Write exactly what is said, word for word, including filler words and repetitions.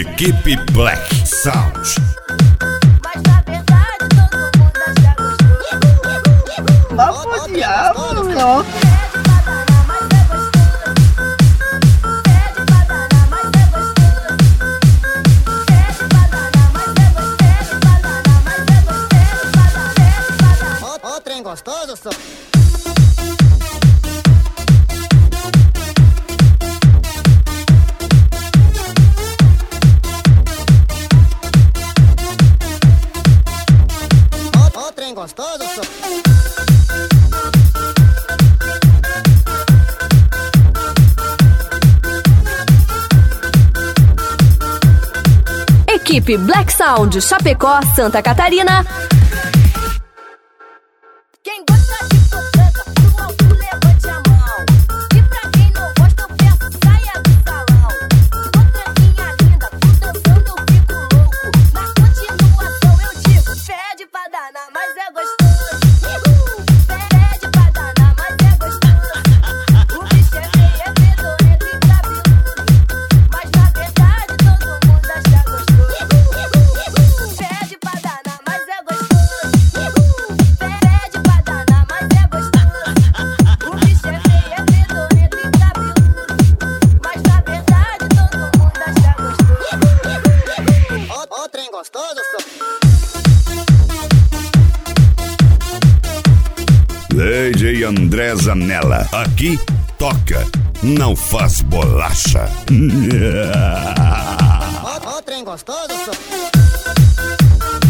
Equipe Black Sound. Mas na verdade todo mundo acha gostoso. Lá pro diabo, meu. Ó, trem gostoso, só. Ó, trem gostoso, só. Equipe Black Sound, Chapecó, Santa Catarina. Quem gosta de fofoca, pro alto levante a mão. E pra quem não gosta, eu peço saia do salão. Outra linda, tu dançando eu fico louco. Na continuação eu digo, pede pra danar, mas é gostoso. Pede pra danar, mas é gostoso. O bicho é feio, é fedorento e cabeludo. Mas na verdade todo mundo acha gostoso. Pede pra danar, mas é gostoso. Pede pra danar, mas é gostoso. O bicho é feio, é fedorento e cabeludo. Mas na verdade todo mundo acha gostoso. Ó, ó, trem gostoso, só. D J André Zanella. Aqui toca, não faz bolacha. Ó, ó, trem gostoso, só.